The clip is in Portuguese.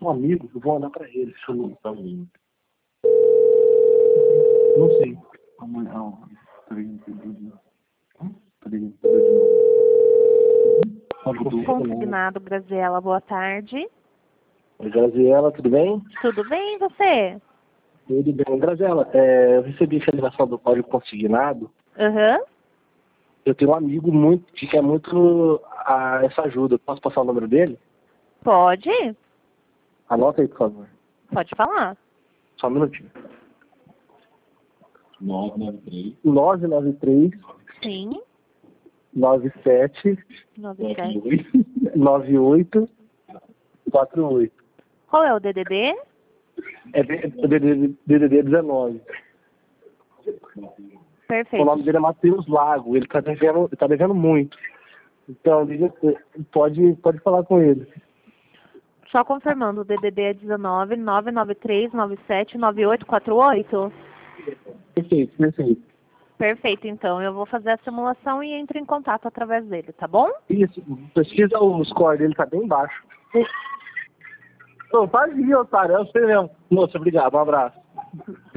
um amigo, eu vou mandar pra ele. Deixa eu tá um... Não sei. Consignado Graziela, boa tarde. Oi, Graziela, tudo bem? Tudo bem, e você? Tudo bem. Graziela, eu recebi essa ligação do código consignado. Aham. Eu tenho um amigo muito que quer muito essa ajuda. Posso passar o número dele? Pode? Anota aí, por favor. Pode falar. Só um minutinho. 993 993 Sim. 97 97. 98 48. Qual é o DDD? É DDD 19. Perfeito. O nome dele é Matheus Lago. Ele tá devendo muito. Então, pode falar com ele. Só confirmando, o DDD é 19 993 97 9848. Perfeito. Perfeito, então. Eu vou fazer a simulação e entro em contato através dele, tá bom? Isso, pesquisa o score dele, tá bem baixo. Não, faz isso, otário, eu sei mesmo. Moça, obrigado, um abraço.